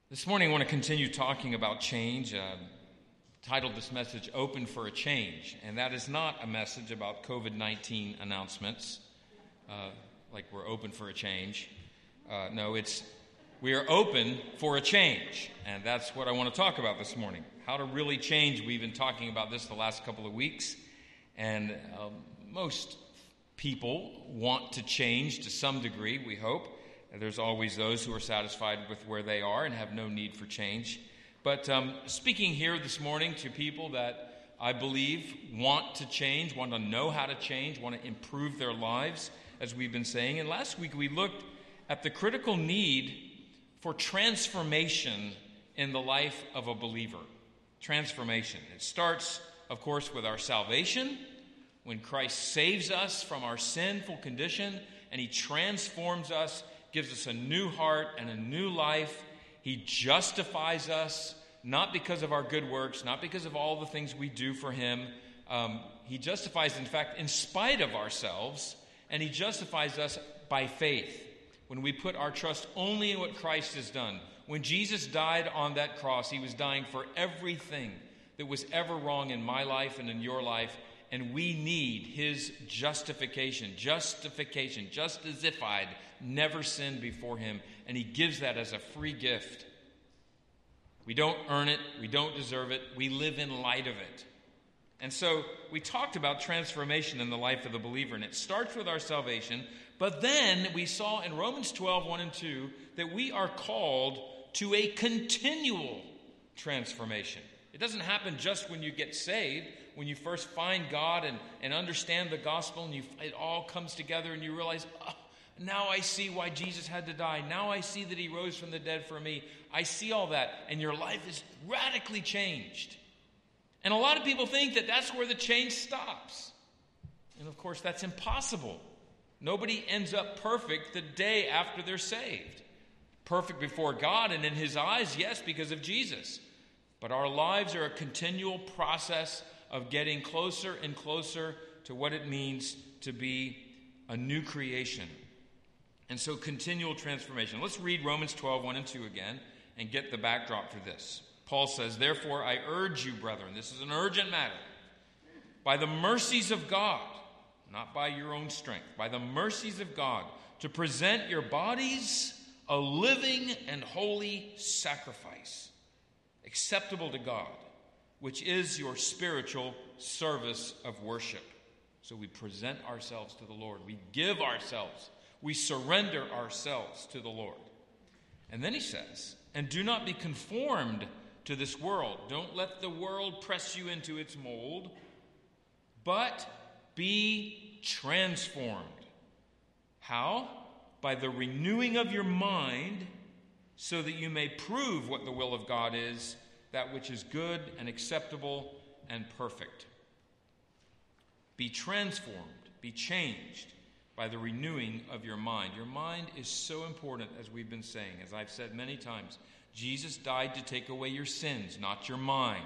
This morning I want to continue talking about change. Titled this message, Open for a Change. And that is not a message about COVID-19 announcements, like we're open for a change. No, it's we are open for a change. And that's what I want to talk about this morning. How to really change. We've been talking about this the last couple of weeks. And most people want to change to some degree, we hope. There's always those who are satisfied with where they are and have no need for change. But speaking here this morning to people that I believe want to change, want to know how to change, want to improve their lives, as we've been saying. And last week we looked at the critical need for transformation in the life of a believer. Transformation. It starts, of course, with our salvation, when Christ saves us from our sinful condition and He transforms us, gives us a new heart and a new life. He justifies us, not because of our good works, not because of all the things we do for Him. He justifies, in fact, in spite of ourselves, and He justifies us by faith. When we put our trust only in what Christ has done. When Jesus died on that cross, He was dying for everything that was ever wrong in my life and in your life, and we need His justification, just as if I'd never sinned before Him, and He gives that as a free gift. We don't earn it, we don't deserve it, we live in light of it. And so we talked about transformation in the life of the believer, and it starts with our salvation, but then we saw in Romans 12, 1 and 2, that we are called to a continual transformation. It doesn't happen just when you get saved, when you first find God and understand the gospel, and it all comes together and you realize, oh, now I see why Jesus had to die. Now I see that He rose from the dead for me. I see all that, and your life is radically changed. And a lot of people think that that's where the change stops. And of course, that's impossible. Nobody ends up perfect the day after they're saved. Perfect before God and in His eyes, yes, because of Jesus. But our lives are a continual process of getting closer and closer to what it means to be a new creation. And so continual transformation. Let's read Romans 12, 1 and 2 again and get the backdrop for this. Paul says, "Therefore I urge you, brethren," this is an urgent matter, "by the mercies of God," not by your own strength, "by the mercies of God, to present your bodies a living and holy sacrifice, acceptable to God, which is your spiritual service of worship." So we present ourselves to the Lord. We give ourselves. We surrender ourselves to the Lord. And then he says, "And do not be conformed to this world." Don't let the world press you into its mold, but be transformed. How? By the renewing of your mind, so that you may prove what the will of God is, that which is good and acceptable and perfect. Be transformed, be changed by the renewing of your mind. Your mind is so important, as we've been saying. As I've said many times, Jesus died to take away your sins, not your mind.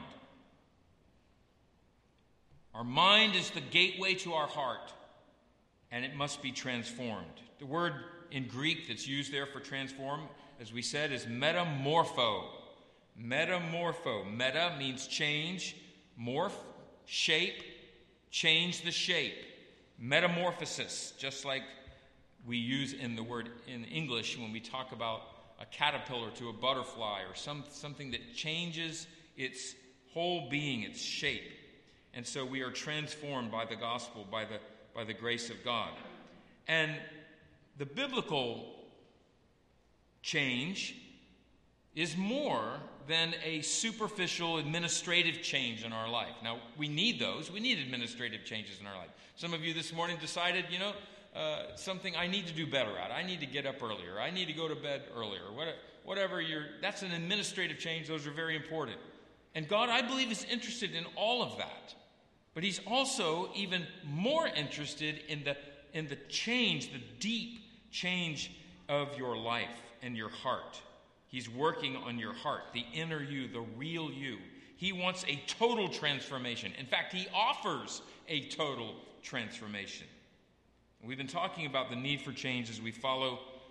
Our mind is the gateway to our heart, and it must be transformed. The word in Greek that's used there for transform, as we said, is metamorpho. Metamorpho. Meta means change. Morph, shape, change the shape. Metamorphosis, just like we use in the word in English when we talk about a caterpillar to a butterfly, or something that changes its whole being, its shape. And so we are transformed by the gospel, by the grace of God. And the biblical change is more than a superficial administrative change in our life. Now, we need those. We need administrative changes in our life. Some of you this morning decided, something I need to do better at. I need to get up earlier. I need to go to bed earlier. Whatever that's an administrative change. Those are very important. And God, I believe, is interested in all of that. But He's also even more interested in the change, the deep change of your life and your heart. He's working on your heart, the inner you, the real you. He wants a total transformation. In fact, He offers a total transformation. We've been talking about the need for change as we follow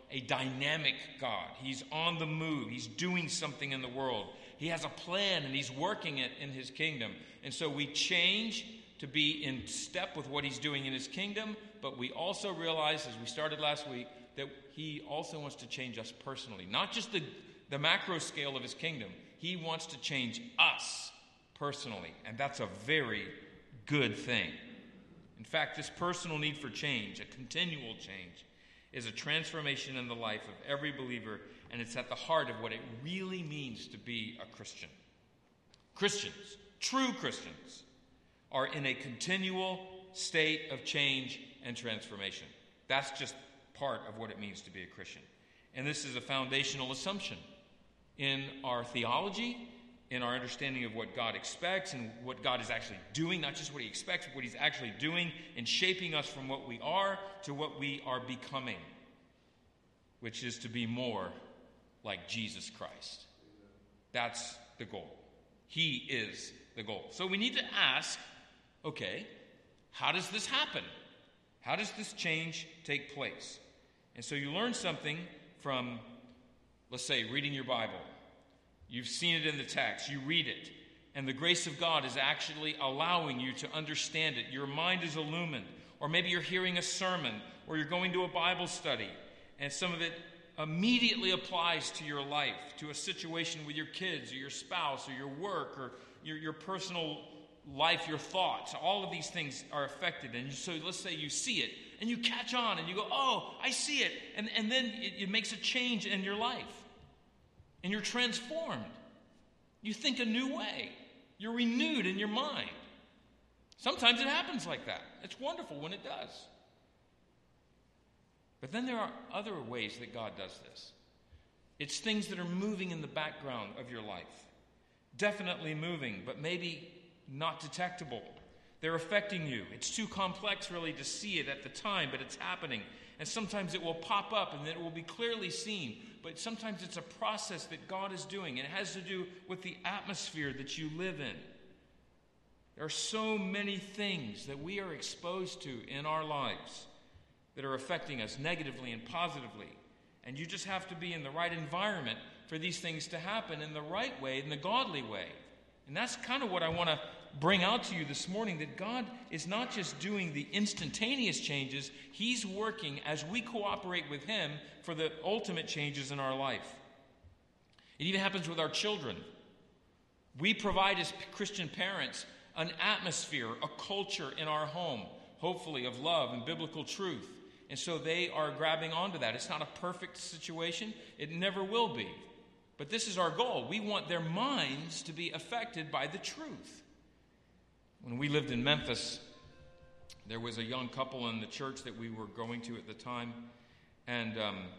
a dynamic God. He's on the move. He's doing something in the world. He has a plan, and he's working it in his kingdom. And so we change to be in step with what he's doing in his kingdom, but we also realize, as we started last week, that he also wants to change us personally. Not just the macro scale of his kingdom. He wants to change us personally, and that's a very good thing. In fact, this personal need for change, a continual change, is a transformation in the life of every believer, and it's at the heart of what it really means to be a Christian. Christians, true Christians, are in a continual state of change and transformation. That's just part of what it means to be a Christian. And this is a foundational assumption in our theology, in our understanding of what God expects and what God is actually doing, not just what he expects, but what he's actually doing in shaping us from what we are to what we are becoming, which is to be more like Jesus Christ. That's the goal. He is the goal. So we need to ask, okay, how does this happen? How does this change take place? And so you learn something from, let's say, reading your Bible. You've seen it in the text. You read it. And the grace of God is actually allowing you to understand it. Your mind is illumined. Or maybe you're hearing a sermon, or you're going to a Bible study, and some of it immediately applies to your life, to a situation with your kids, or your spouse, or your work, or your personal life, your thoughts. All of these things are affected. And so let's say you see it, and you catch on, and you go, oh, I see it. And then it makes a change in your life. And you're transformed. You think a new way. You're renewed in your mind. Sometimes it happens like that. It's wonderful when it does. But then there are other ways that God does this. It's things that are moving in the background of your life. Definitely moving, but maybe not detectable. They're affecting you. It's too complex really to see it at the time, but it's happening. And sometimes it will pop up and then it will be clearly seen. But sometimes it's a process that God is doing. And it has to do with the atmosphere that you live in. There are so many things that we are exposed to in our lives that are affecting us negatively and positively. And you just have to be in the right environment for these things to happen in the right way, in the godly way. And that's kind of what I want to bring out to you this morning, that God is not just doing the instantaneous changes. He's working as we cooperate with him for the ultimate changes in our life. It even happens with our children. We provide as Christian parents an atmosphere, a culture in our home, hopefully of love and biblical truth. And so they are grabbing onto that. It's not a perfect situation. It never will be. But this is our goal. We want their minds to be affected by the truth. When we lived in Memphis, there was a young couple in the church that we were going to at the time, and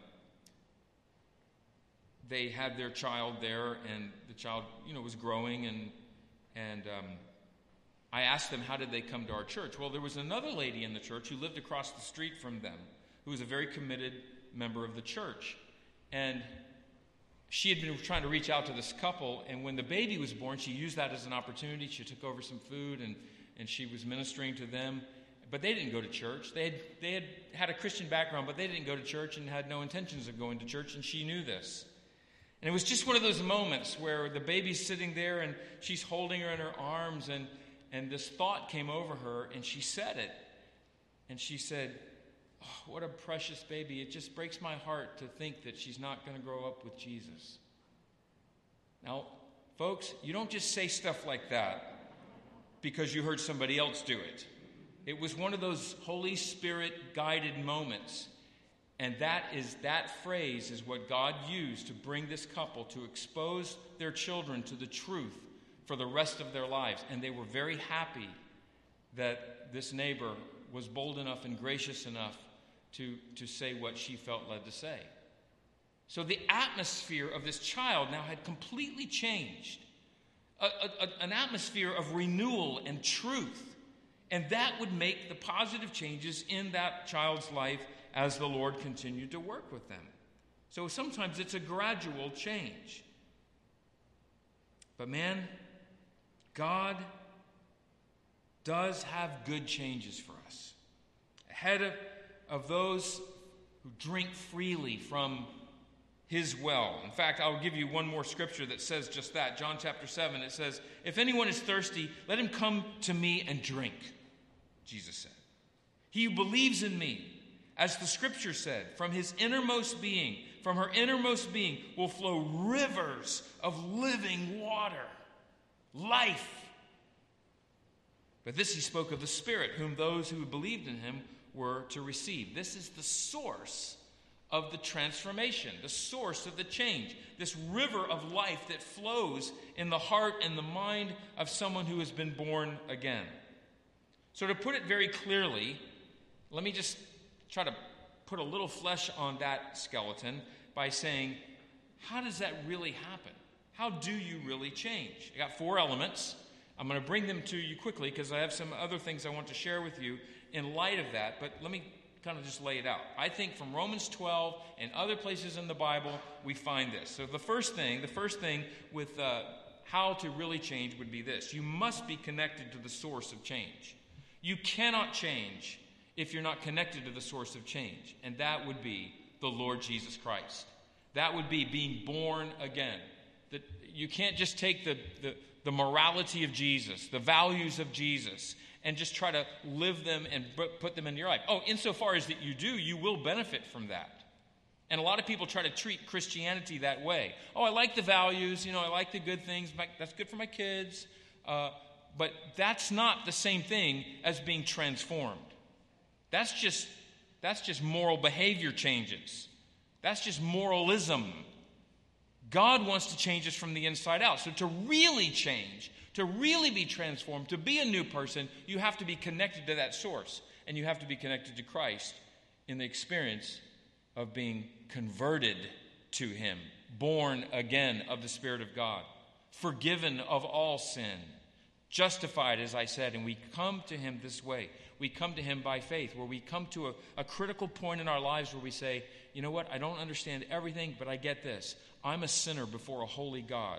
they had their child there, and the child, was growing, and I asked them, how did they come to our church? Well, there was another lady in the church who lived across the street from them, who was a very committed member of the church, and she had been trying to reach out to this couple, and when the baby was born, she used that as an opportunity. She took over some food, and she was ministering to them. But they didn't go to church. They had a Christian background, but they didn't go to church and had no intentions of going to church, and she knew this. And it was just one of those moments where the baby's sitting there, and she's holding her in her arms, and this thought came over her, and she said it. And she said, oh, what a precious baby. It just breaks my heart to think that she's not going to grow up with Jesus. Now, folks, you don't just say stuff like that because you heard somebody else do it. It was one of those Holy Spirit-guided moments. And that phrase is what God used to bring this couple to expose their children to the truth for the rest of their lives. And they were very happy that this neighbor was bold enough and gracious enough to say what she felt led to say. So the atmosphere of this child now had completely changed. An atmosphere of renewal and truth. And that would make the positive changes in that child's life as the Lord continued to work with them. So sometimes it's a gradual change. But man, God does have good changes for us. Ahead of those who drink freely from his well. In fact, I'll give you one more scripture that says just that. John chapter 7, it says, if anyone is thirsty, let him come to me and drink, Jesus said. He who believes in me, as the scripture said, from his innermost being, from her innermost being, will flow rivers of living water, life. But this he spoke of the Spirit, whom those who believed in him were to receive. This is the source of the transformation, the source of the change, this river of life that flows in the heart and the mind of someone who has been born again. So to put it very clearly, let me just try to put a little flesh on that skeleton by saying, how does that really happen? How do you really change? I got 4 elements. I'm going to bring them to you quickly because I have some other things I want to share with you in light of that, but let me kind of just lay it out. I think from Romans 12 and other places in the Bible, we find this. So the first thing with how to really change would be this. You must be connected to the source of change. You cannot change if you're not connected to the source of change, and that would be the Lord Jesus Christ. That would be being born again. That you can't just take the morality of Jesus, the values of Jesus, and just try to live them and put them in your life. Oh, insofar as that you do, you will benefit from that. And a lot of people try to treat Christianity that way. Oh, I like the values, I like the good things. That's good for my kids. But that's not the same thing as being transformed. That's just moral behavior changes. That's just moralism. God wants to change us from the inside out. So to really change, to really be transformed, to be a new person, you have to be connected to that source. And you have to be connected to Christ in the experience of being converted to him, born again of the Spirit of God, forgiven of all sin, justified, as I said, and we come to him this way. We come to him by faith, where we come to a critical point in our lives where we say, you know what, I don't understand everything, but I get this. I'm a sinner before a holy God.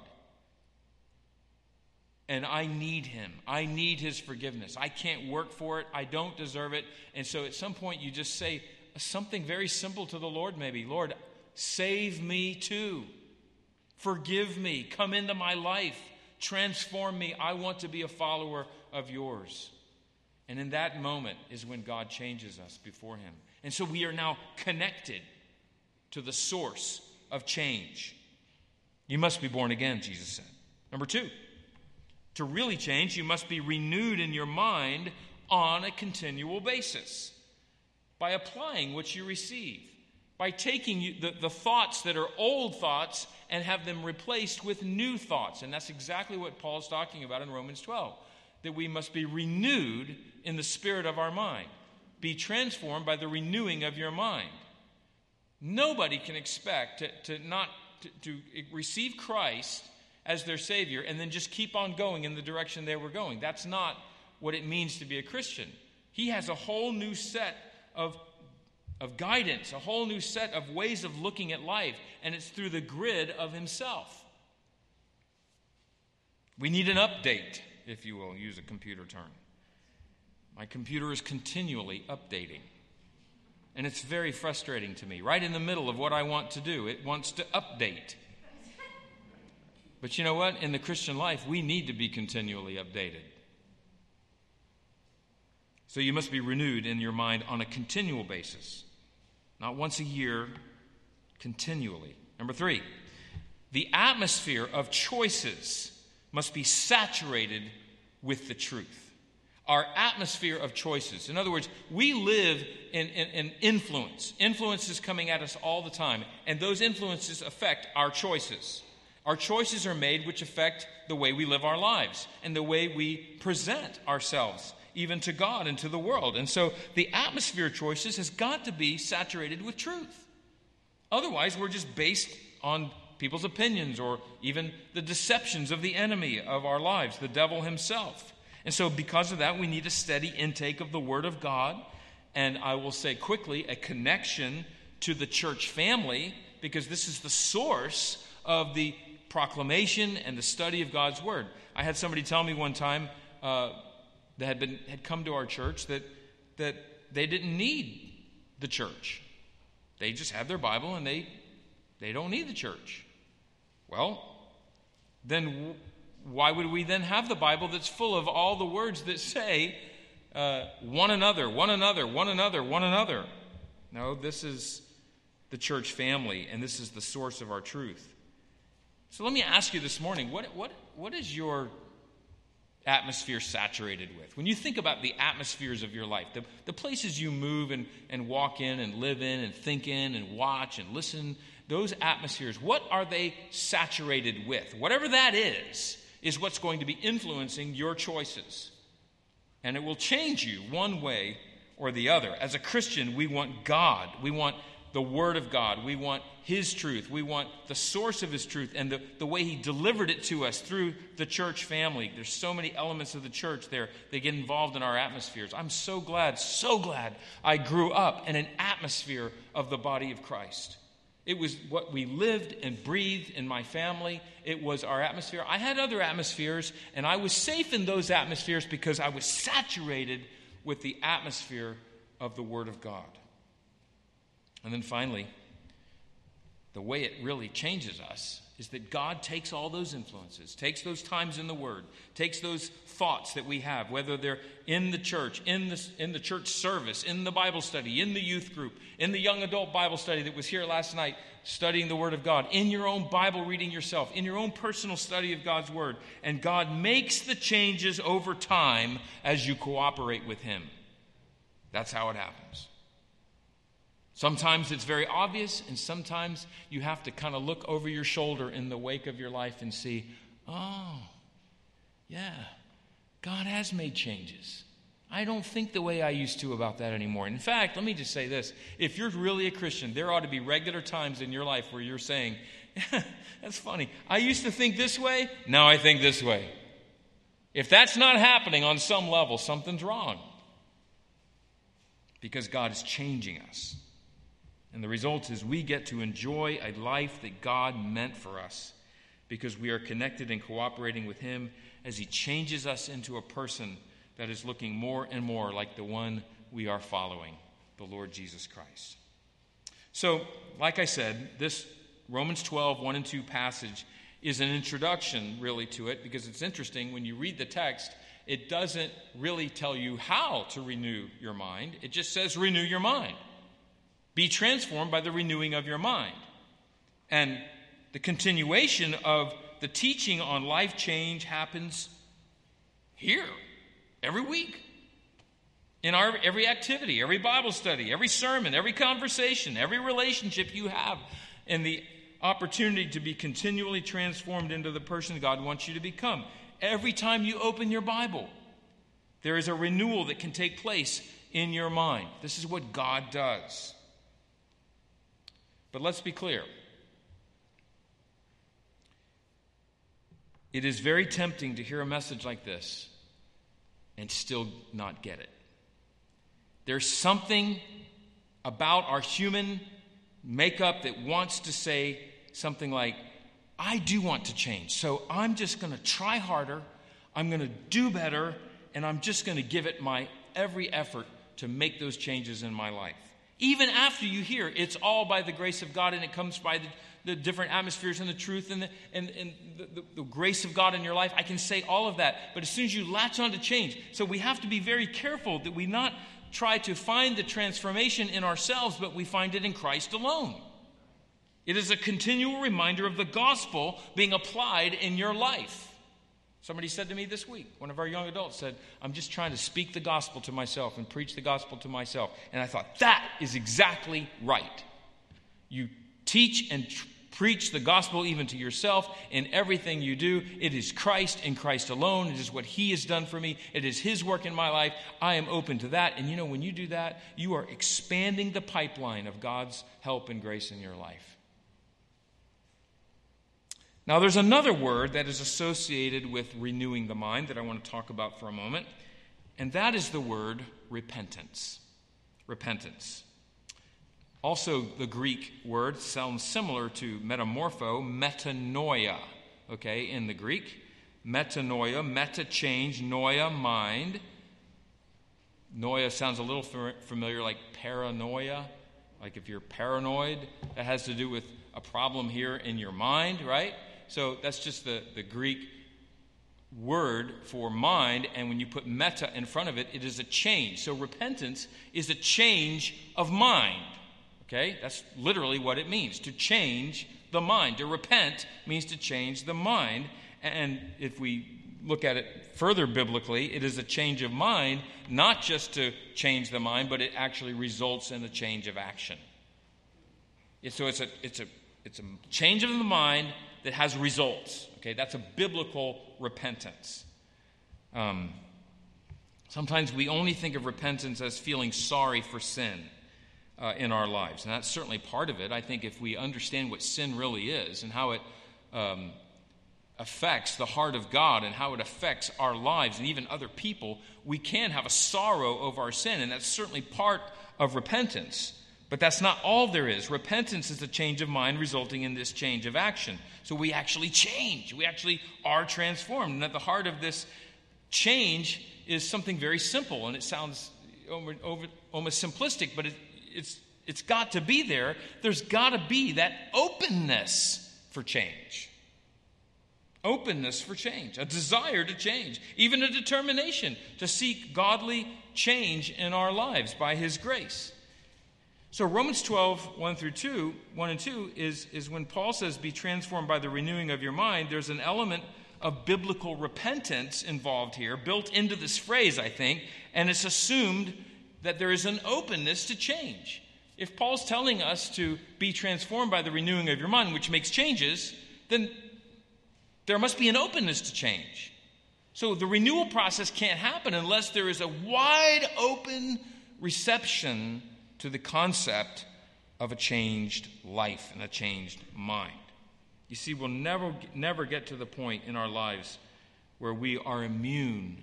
And I need him. I need his forgiveness. I can't work for it. I don't deserve it. And so at some point you just say something very simple to the Lord maybe. Lord, save me too. Forgive me. Come into my life. Transform me. I want to be a follower of yours. And in that moment is when God changes us before him. And so we are now connected to the source of change. You must be born again, Jesus said. Number 2, to really change, you must be renewed in your mind on a continual basis by applying what you receive, by taking the thoughts that are old thoughts and have them replaced with new thoughts. And that's exactly what Paul's talking about in Romans 12, that we must be renewed in the spirit of our mind. Be transformed by the renewing of your mind. Nobody can expect to receive Christ as their Savior and then just keep on going in the direction they were going. That's not what it means to be a Christian. He has a whole new set of guidance, a whole new set of ways of looking at life, and it's through the grid of himself. We need an update, if you will, use a computer term. My computer is continually updating. And it's very frustrating to me. Right in the middle of what I want to do, it wants to update. But you know what? In the Christian life, we need to be continually updated. So you must be renewed in your mind on a continual basis. Not once a year, continually. Number 3, the atmosphere of choices must be saturated with the truth. Our atmosphere of choices. In other words, we live in influence. Influence is coming at us all the time, and those influences affect our choices. Our choices are made which affect the way we live our lives and the way we present ourselves, even to God and to the world. And so the atmosphere of choices has got to be saturated with truth. Otherwise, we're just based on people's opinions or even the deceptions of the enemy of our lives, the devil himself. And so because of that, we need a steady intake of the Word of God. And I will say quickly, a connection to the church family, because this is the source of the proclamation and the study of God's Word. I had somebody tell me one time that had come to our church that they didn't need the church. They just have their Bible and they don't need the church. Well, then why would we then have the Bible that's full of all the words that say one another, one another, one another, one another? No, this is the church family, and this is the source of our truth. So let me ask you this morning, what is your atmosphere saturated with? When you think about the atmospheres of your life, the places you move and walk in and live in and think in and watch and listen, those atmospheres, what are they saturated with? Whatever that is what's going to be influencing your choices. And it will change you one way or the other. As a Christian, we want God. We want the Word of God. We want His truth. We want the source of His truth and the way He delivered it to us through the church family. There's so many elements of the church there that get involved in our atmospheres. I'm so glad I grew up in an atmosphere of the body of Christ. It was what we lived and breathed in my family. It was our atmosphere. I had other atmospheres, and I was safe in those atmospheres because I was saturated with the atmosphere of the Word of God. And then finally, the way it really changes us is that God takes all those influences, takes those times in the Word, takes those thoughts that we have, whether they're in the church, in the church service, in the Bible study, in the youth group, in the young adult Bible study that was here last night, studying the Word of God, in your own Bible reading yourself, in your own personal study of God's Word. And God makes the changes over time as you cooperate with Him. That's how it happens. Sometimes it's very obvious, and sometimes you have to kind of look over your shoulder in the wake of your life and see, oh, yeah, God has made changes. I don't think the way I used to about that anymore. In fact, let me just say this. If you're really a Christian, there ought to be regular times in your life where you're saying, that's funny. I used to think this way, now I think this way. If that's not happening on some level, something's wrong. Because God is changing us. And the result is we get to enjoy a life that God meant for us because we are connected and cooperating with Him as He changes us into a person that is looking more and more like the one we are following, the Lord Jesus Christ. So, like I said, this Romans 12, 1 and 2 passage is an introduction really to it because it's interesting. When you read the text, it doesn't really tell you how to renew your mind. It just says renew your mind. Be transformed by the renewing of your mind. And the continuation of the teaching on life change happens here, every week. In our every activity, every Bible study, every sermon, every conversation, every relationship you have, and the opportunity to be continually transformed into the person God wants you to become. Every time you open your Bible, there is a renewal that can take place in your mind. This is what God does. But let's be clear. It is very tempting to hear a message like this and still not get it. There's something about our human makeup that wants to say something like, I do want to change, so I'm just going to try harder, I'm going to do better, and I'm just going to give it my every effort to make those changes in my life. Even after you hear it's all by the grace of God and it comes by the different atmospheres and the truth and the grace of God in your life, I can say all of that. But as soon as you latch on to change, so we have to be very careful that we not try to find the transformation in ourselves, but we find it in Christ alone. It is a continual reminder of the gospel being applied in your life. Somebody said to me this week, one of our young adults said, I'm just trying to speak the gospel to myself and preach the gospel to myself. And I thought, that is exactly right. You teach and preach the gospel even to yourself in everything you do. It is Christ and Christ alone. It is what He has done for me. It is His work in my life. I am open to that. And you know, when you do that, you are expanding the pipeline of God's help and grace in your life. Now, there's another word that is associated with renewing the mind that I want to talk about for a moment, and that is the word repentance. Repentance. Also, the Greek word sounds similar to metamorpho, metanoia, okay, in the Greek. Metanoia, meta change, noia, mind. Noia sounds a little familiar, like paranoia. Like if you're paranoid, that has to do with a problem here in your mind, right? So that's just the Greek word for mind, and when you put meta in front of it, it is a change. So repentance is a change of mind. Okay? That's literally what it means, to change the mind. To repent means to change the mind. And if we look at it further biblically, it is a change of mind, not just to change the mind, but it actually results in a change of action. So it's a change of the mind that has results. Okay, that's a biblical repentance. Sometimes we only think of repentance as feeling sorry for sin in our lives, and that's certainly part of it. I think if we understand what sin really is and how it affects the heart of God and how it affects our lives and even other people, we can have a sorrow over our sin, and that's certainly part of repentance. But that's not all there is. Repentance is a change of mind resulting in this change of action. So we actually change. We actually are transformed. And at the heart of this change is something very simple, and it sounds almost simplistic, but it's got to be there. There's got to be that openness for change. Openness for change, a desire to change, even a determination to seek godly change in our lives by His grace. So Romans 12, 1 and 2 is when Paul says, be transformed by the renewing of your mind. There's an element of biblical repentance involved here, built into this phrase, I think, and it's assumed that there is an openness to change. If Paul's telling us to be transformed by the renewing of your mind, which makes changes, then there must be an openness to change. So the renewal process can't happen unless there is a wide open reception to the concept of a changed life and a changed mind. You see, we'll never get to the point in our lives where we are immune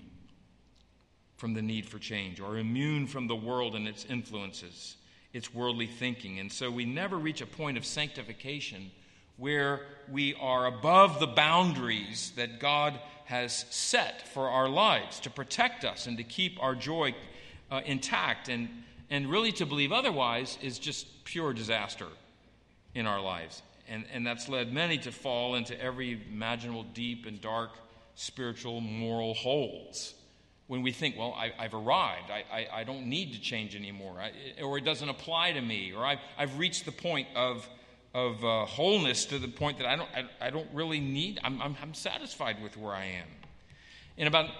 from the need for change or immune from the world and its influences, its worldly thinking. And so we never reach a point of sanctification where we are above the boundaries that God has set for our lives to protect us and to keep our joy intact. And really to believe otherwise is just pure disaster in our lives. And that's led many to fall into every imaginable deep and dark spiritual, moral holes. When we think, well, I've arrived. I don't need to change anymore. Or it doesn't apply to me. Or I've reached the point of wholeness to the point that I don't really need. I'm satisfied with where I am. In about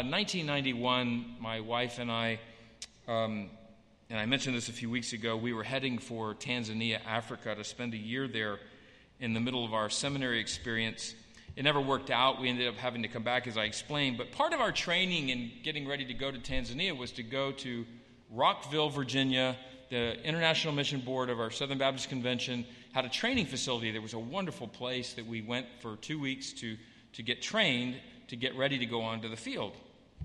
1991, my wife and I... and I mentioned this a few weeks ago, we were heading for Tanzania, Africa, to spend a year there in the middle of our seminary experience. It never worked out. We ended up having to come back, as I explained. But part of our training in getting ready to go to Tanzania was to go to Rockville, Virginia. The International Mission Board of our Southern Baptist Convention had a training facility. There was a wonderful place that we went for 2 weeks to get trained, to get ready to go onto the field.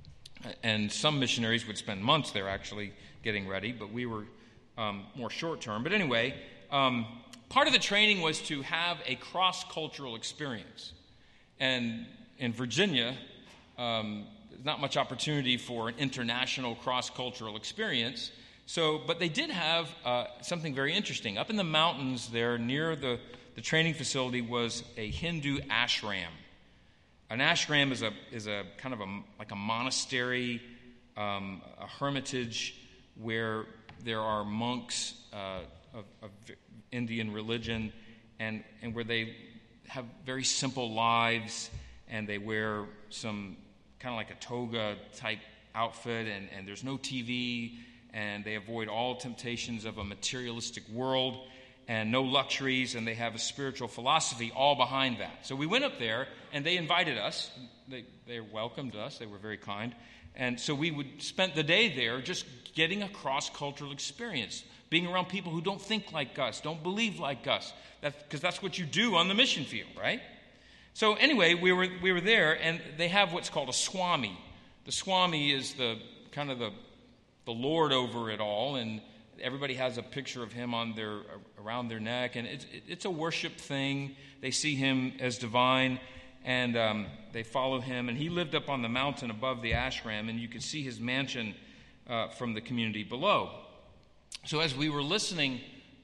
And some missionaries would spend months there actually getting ready, but we were more short-term. But anyway, part of the training was to have a cross-cultural experience. And in Virginia, there's not much opportunity for an international cross-cultural experience. But they did have something very interesting. Up in the mountains there near the training facility was a Hindu ashram. An ashram is a kind of like a monastery, a hermitage where there are monks of Indian religion and where they have very simple lives, and they wear some kind of like a toga type outfit, and there's no TV, and they avoid all temptations of a materialistic world and no luxuries, and they have a spiritual philosophy all behind that. So we went up there, and they invited us. They welcomed us. They were very kind. And so we would spend the day there just getting a cross-cultural experience, being around people who don't think like us, don't believe like us, because that's what you do on the mission field, right? So anyway, we were there, and they have what's called a Swami. The Swami is the kind of the Lord over it all, and everybody has a picture of him on around their neck, and it's a worship thing. They see him as divine, and they follow him. And he lived up on the mountain above the ashram, and you could see his mansion from the community below. So as we were listening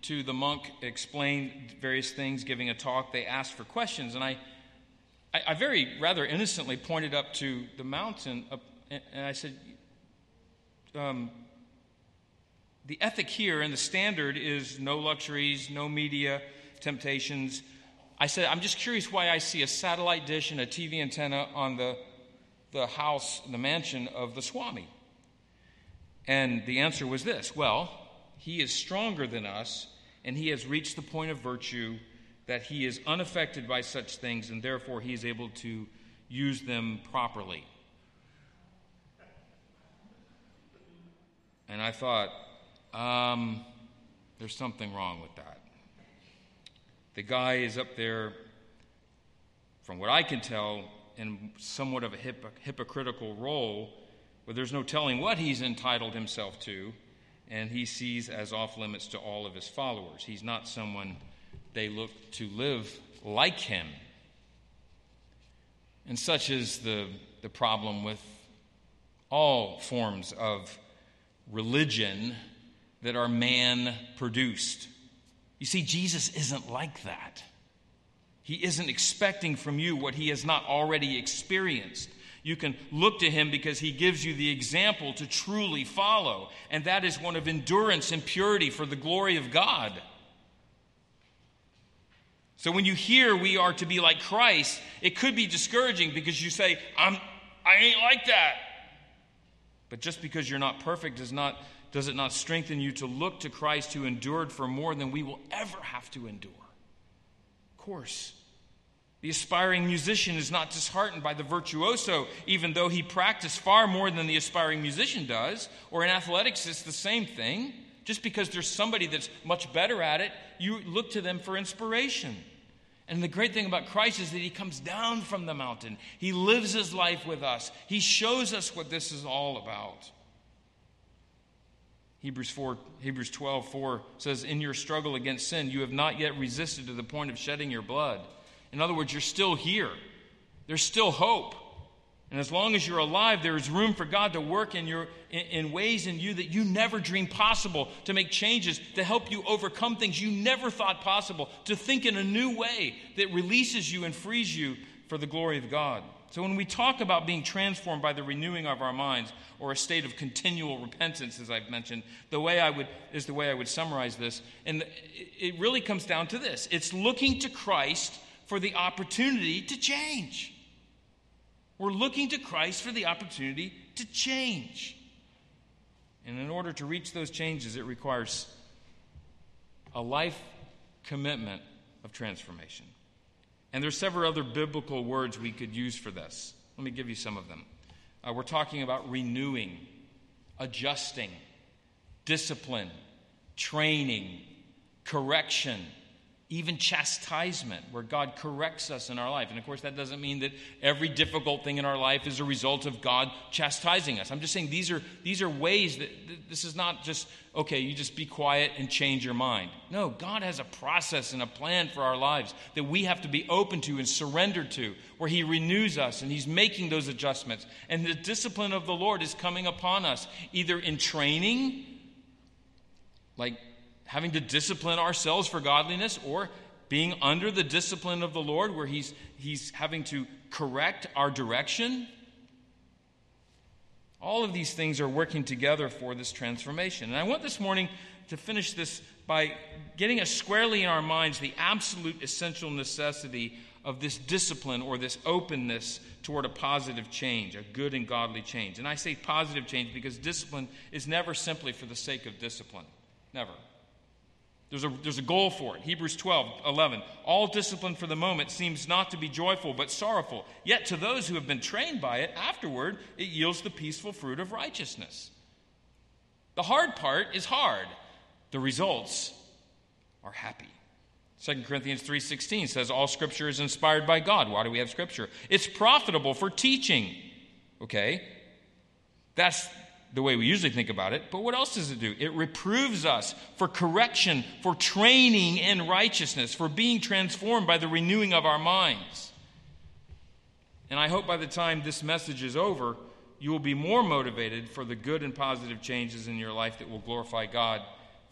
to the monk explain various things, giving a talk. They asked for questions, and I very rather innocently pointed up to the mountain, and I said, the ethic here and the standard is no luxuries, no media temptations. I said, I'm just curious why I see a satellite dish and a TV antenna on the house, the mansion of the Swami. And the answer was this: well, he is stronger than us, and he has reached the point of virtue that he is unaffected by such things, and therefore he is able to use them properly. And I thought, there's something wrong with that. The guy is up there, from what I can tell, in somewhat of a hypocritical role, where there's no telling what he's entitled himself to, and he sees as off limits to all of his followers. He's not someone they look to live like him. And such is the problem with all forms of religion that are man-produced. You see, Jesus isn't like that. He isn't expecting from you what he has not already experienced. You can look to him because he gives you the example to truly follow, and that is one of endurance and purity for the glory of God. So when you hear we are to be like Christ, it could be discouraging because you say, I ain't like that. But just because you're not perfect does it not strengthen you to look to Christ who endured for more than we will ever have to endure? Of course. The aspiring musician is not disheartened by the virtuoso, even though he practiced far more than the aspiring musician does. Or in athletics, it's the same thing. Just because there's somebody that's much better at it, you look to them for inspiration. And the great thing about Christ is that he comes down from the mountain. He lives his life with us. He shows us what this is all about. Hebrews 12:4 says, in your struggle against sin, you have not yet resisted to the point of shedding your blood. In other words, you're still here. There's still hope. And as long as you're alive, there is room for God to work in ways in you that you never dreamed possible, to make changes, to help you overcome things you never thought possible, to think in a new way that releases you and frees you for the glory of God. So when we talk about being transformed by the renewing of our minds, or a state of continual repentance, as I've mentioned, the way I would summarize this, and it really comes down to this. It's looking to Christ for the opportunity to change. We're looking to Christ for the opportunity to change. And in order to reach those changes, it requires a life commitment of transformation. And there's several other biblical words we could use for this. Let me give you some of them. We're talking about renewing, adjusting, discipline, training, correction, even chastisement, where God corrects us in our life. And of course, that doesn't mean that every difficult thing in our life is a result of God chastising us. I'm just saying these are ways that this is not just, okay, you just be quiet and change your mind. No, God has a process and a plan for our lives that we have to be open to and surrender to, where he renews us and he's making those adjustments. And the discipline of the Lord is coming upon us, either in training, like having to discipline ourselves for godliness, or being under the discipline of the Lord where he's having to correct our direction. All of these things are working together for this transformation. And I want this morning to finish this by getting us squarely in our minds the absolute essential necessity of this discipline, or this openness toward a positive change, a good and godly change. And I say positive change because discipline is never simply for the sake of discipline. Never. There's a goal for it. Hebrews 12:11. All discipline for the moment seems not to be joyful, but sorrowful. Yet to those who have been trained by it, afterward, it yields the peaceful fruit of righteousness. The hard part is hard. The results are happy. 2 Corinthians 3:16 says all Scripture is inspired by God. Why do we have Scripture? It's profitable for teaching. Okay? That's the way we usually think about it. But what else does it do? It reproves us for correction, for training in righteousness, for being transformed by the renewing of our minds. And I hope by the time this message is over, you will be more motivated for the good and positive changes in your life that will glorify God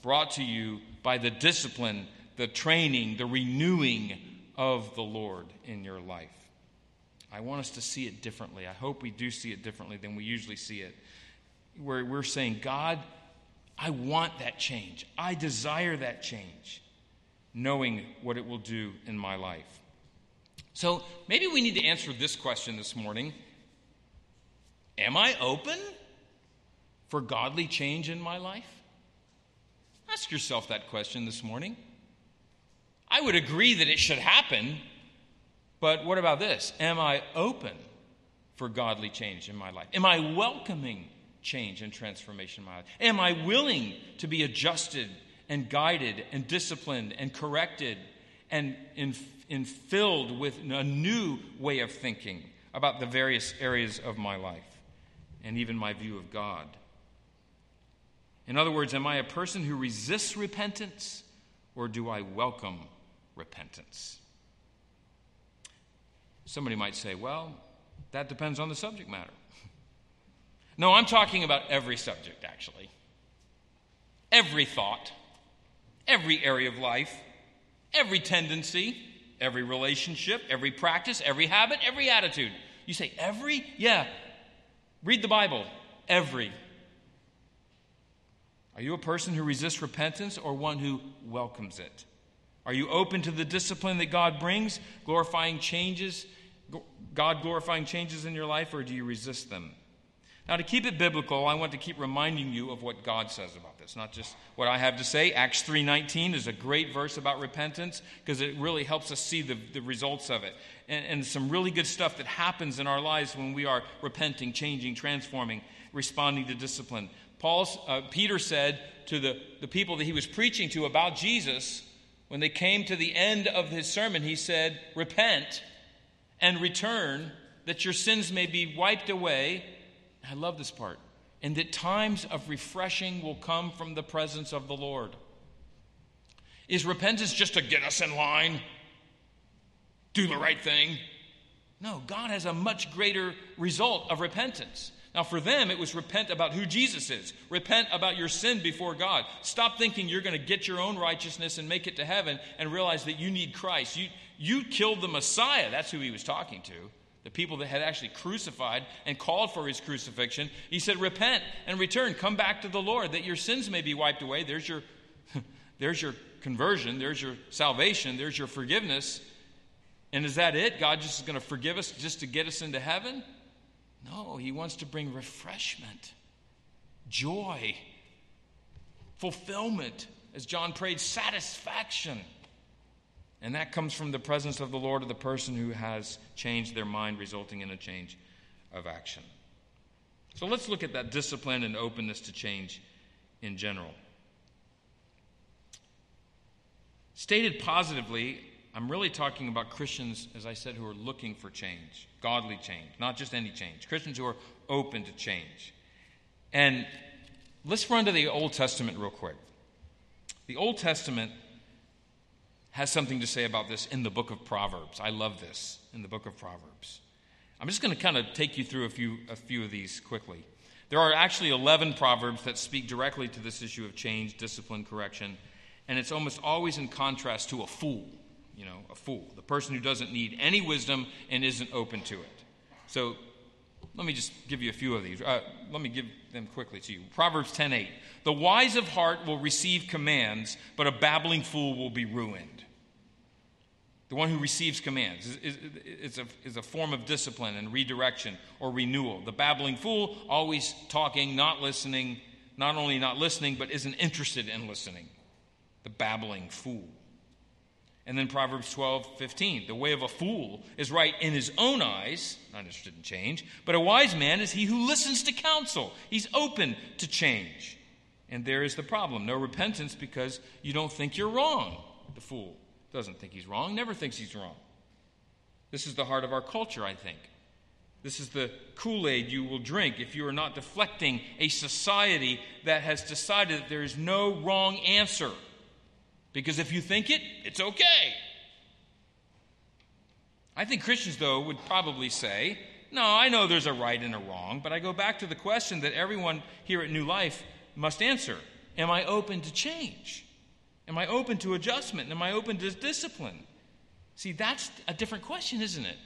brought to you by the discipline, the training, the renewing of the Lord in your life. I want us to see it differently. I hope we do see it differently than we usually see it. Where we're saying, God, I want that change. I desire that change, knowing what it will do in my life. So maybe we need to answer this question this morning. Am I open for godly change in my life? Ask yourself that question this morning. I would agree that it should happen, but what about this? Am I open for godly change in my life? Am I welcoming change and transformation in my life? Am I willing to be adjusted and guided and disciplined and corrected and filled with a new way of thinking about the various areas of my life and even my view of God? In other words, am I a person who resists repentance, or do I welcome repentance? Somebody might say, well, that depends on the subject matter. No, I'm talking about every subject, actually. Every thought, every area of life, every tendency, every relationship, every practice, every habit, every attitude. You say, every? Yeah. Read the Bible. Every. Are you a person who resists repentance or one who welcomes it? Are you open to the discipline that God brings, glorifying changes, God glorifying changes in your life, or do you resist them? Now, to keep it biblical, I want to keep reminding you of what God says about this, not just what I have to say. Acts 3:19 is a great verse about repentance because it really helps us see the results of it. And some really good stuff that happens in our lives when we are repenting, changing, transforming, responding to discipline. Peter said to the people that he was preaching to about Jesus, when they came to the end of his sermon, he said, repent and return that your sins may be wiped away. I love this part. And that times of refreshing will come from the presence of the Lord. Is repentance just to get us in line? Do the right thing? No, God has a much greater result of repentance. Now, for them, it was repent about who Jesus is. Repent about your sin before God. Stop thinking you're going to get your own righteousness and make it to heaven and realize that you need Christ. You killed the Messiah. That's who he was talking to. The people that had actually crucified and called for his crucifixion. He said, repent and return. Come back to the Lord that your sins may be wiped away. There's your conversion. There's your salvation. There's your forgiveness. And is that it? God just is going to forgive us just to get us into heaven? No, he wants to bring refreshment, joy, fulfillment, as John prayed, satisfaction. And that comes from the presence of the Lord of the person who has changed their mind, resulting in a change of action. So let's look at that discipline and openness to change in general. Stated positively, I'm really talking about Christians, as I said, who are looking for change, godly change, not just any change. Christians who are open to change. And let's run to the Old Testament real quick. The Old Testament has something to say about this in the book of Proverbs. I love this in the book of Proverbs. I'm just going to kind of take you through a few of these quickly. There are actually 11 Proverbs that speak directly to this issue of change, discipline, correction, and it's almost always in contrast to a fool. A fool, the person who doesn't need any wisdom and isn't open to it. So let me just give you a few of these. Let me give them quickly to you. Proverbs 10:8. The wise of heart will receive commands, but a babbling fool will be ruined. The one who receives commands is a form of discipline and redirection or renewal. The babbling fool, always talking, not listening, not only not listening, but isn't interested in listening. The babbling fool. And then Proverbs 12:15. The way of a fool is right in his own eyes, not interested in change, but a wise man is he who listens to counsel. He's open to change. And there is the problem. No repentance because you don't think you're wrong. The fool doesn't think he's wrong, never thinks he's wrong. This is the heart of our culture, I think. This is the Kool-Aid you will drink if you are not deflecting a society that has decided that there is no wrong answer. Because if you think it, it's okay. I think Christians, though, would probably say, no, I know there's a right and a wrong, but I go back to the question that everyone here at New Life must answer. am I open to change? Am I open to adjustment? Am I open to discipline? See, that's a different question, isn't it?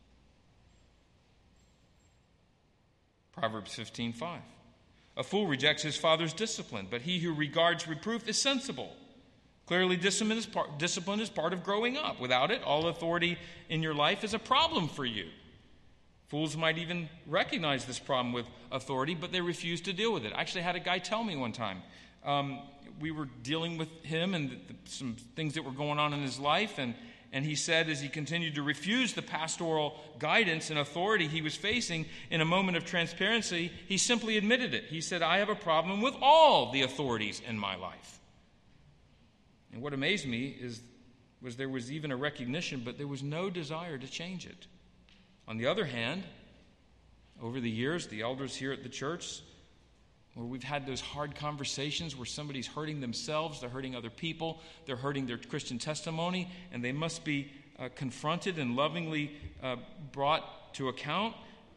Proverbs 15:5. A fool rejects his father's discipline, but he who regards reproof is sensible. Clearly, discipline is part of growing up. Without it, all authority in your life is a problem for you. Fools might even recognize this problem with authority, but they refuse to deal with it. I actually had a guy tell me one time. We were dealing with him and some things that were going on in his life, and he said as he continued to refuse the pastoral guidance and authority he was facing, in a moment of transparency, he simply admitted it. He said, I have a problem with all the authorities in my life. And what amazed me was there was even a recognition, but there was no desire to change it. On the other hand, over the years, the elders here at the church, where we've had those hard conversations where somebody's hurting themselves, they're hurting other people, they're hurting their Christian testimony, and they must be confronted and lovingly brought to account.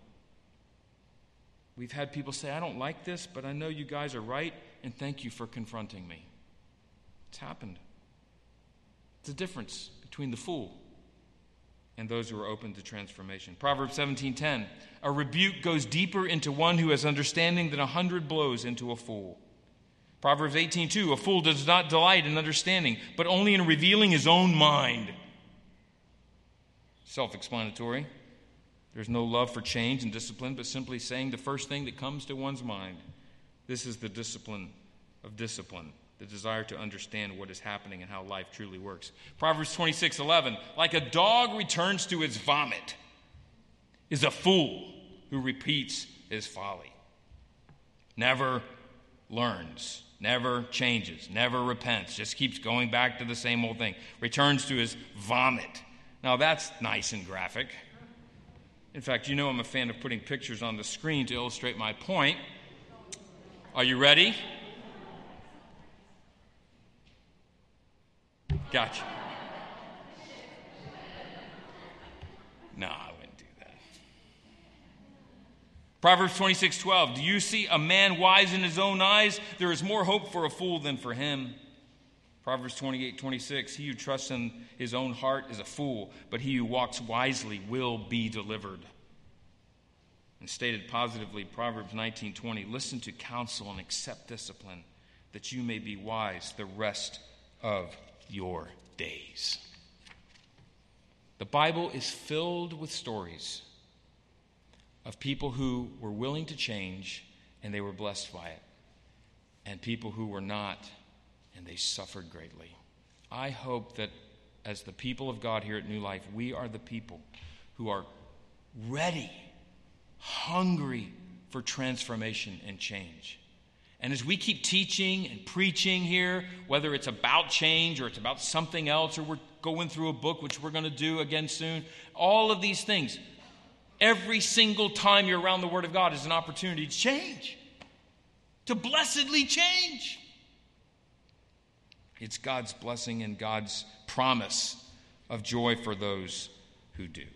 We've had people say, I don't like this, but I know you guys are right, and thank you for confronting me. It's happened. It's a difference between the fool and those who are open to transformation. Proverbs 17:10, a rebuke goes deeper into one who has understanding than 100 blows into a fool. Proverbs 18:2, a fool does not delight in understanding, but only in revealing his own mind. Self-explanatory. There's no love for change and discipline, but simply saying the first thing that comes to one's mind. This is the discipline of discipline. The desire to understand what is happening and how life truly works. Proverbs 26:11, like a dog returns to its vomit, is a fool who repeats his folly. Never learns, never changes, never repents, just keeps going back to the same old thing. Returns to his vomit. Now that's nice and graphic. In fact, you know I'm a fan of putting pictures on the screen to illustrate my point. Are you ready? Gotcha. No, I wouldn't do that. Proverbs 26:12. Do you see a man wise in his own eyes? There is more hope for a fool than for him. Proverbs 28:26. He who trusts in his own heart is a fool, but he who walks wisely will be delivered. And stated positively, Proverbs 19:20. Listen to counsel and accept discipline, that you may be wise the rest of your days. The Bible is filled with stories of people who were willing to change and they were blessed by it, and people who were not and they suffered greatly. I hope that as the people of God here at New Life, we are the people who are ready, hungry for transformation and change. And as we keep teaching and preaching here, whether it's about change or it's about something else, or we're going through a book, which we're going to do again soon, all of these things, every single time you're around the Word of God is an opportunity to change, to blessedly change. It's God's blessing and God's promise of joy for those who do.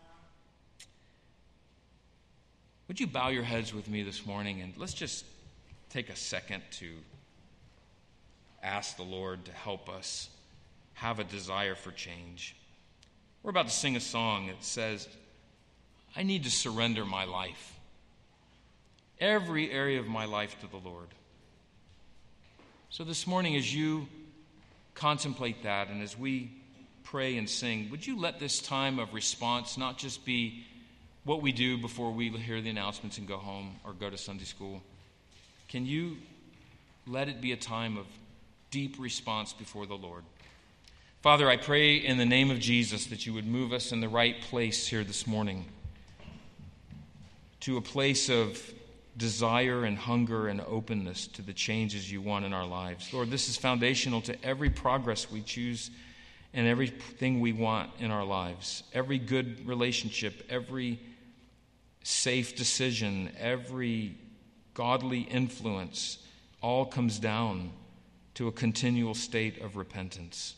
Would you bow your heads with me this morning, and let's just take a second to ask the Lord to help us have a desire for change. We're about to sing a song that says, I need to surrender my life, every area of my life, to the Lord. So this morning, as you contemplate that and as we pray and sing, would you let this time of response not just be what we do before we hear the announcements and go home or go to Sunday school? Can you let it be a time of deep response before the Lord? Father, I pray in the name of Jesus that you would move us in the right place here this morning, to a place of desire and hunger and openness to the changes you want in our lives. Lord, this is foundational to every progress we choose and everything we want in our lives. Every good relationship, every safe decision, every godly influence, all comes down to a continual state of repentance.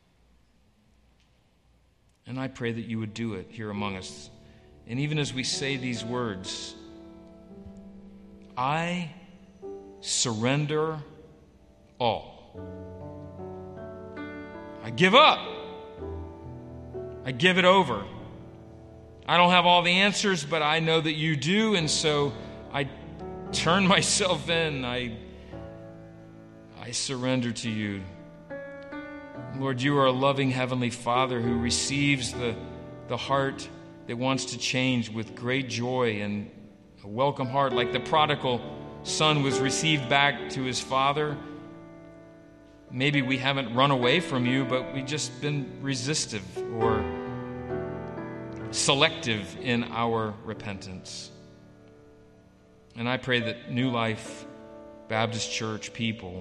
And I pray that you would do it here among us. And even as we say these words, I surrender all. I give up. I give it over. I don't have all the answers, but I know that you do, and so I turn myself in. I surrender to you. Lord, you are a loving Heavenly Father who receives the heart that wants to change with great joy and a welcome heart, like the prodigal son was received back to his father. Maybe we haven't run away from you, but we've just been resistive or selective in our repentance. And I pray that New Life Baptist Church people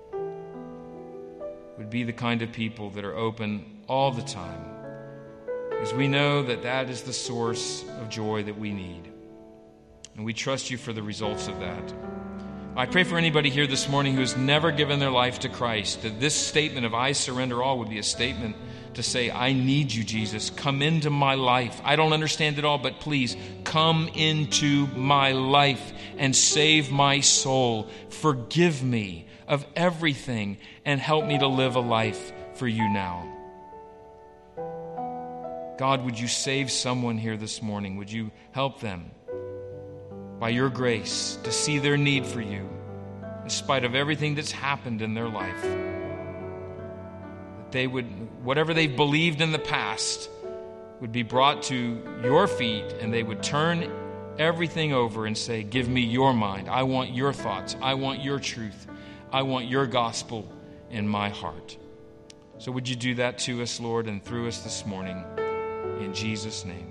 would be the kind of people that are open all the time, as we know that that is the source of joy that we need. And we trust you for the results of that. I pray for anybody here this morning who has never given their life to Christ, that this statement of I surrender all would be a statement to say, I need you, Jesus. Come into my life. I don't understand it all, but please come into my life and save my soul. Forgive me of everything and help me to live a life for you now. God, would you save someone here this morning? Would you help them by your grace to see their need for you in spite of everything that's happened in their life? That they would, whatever they've believed in the past, would be brought to your feet, and they would turn everything over and say, give me your mind. I want your thoughts. I want your truth. I want your gospel in my heart. So would you do that to us, Lord, and through us this morning, in Jesus' name.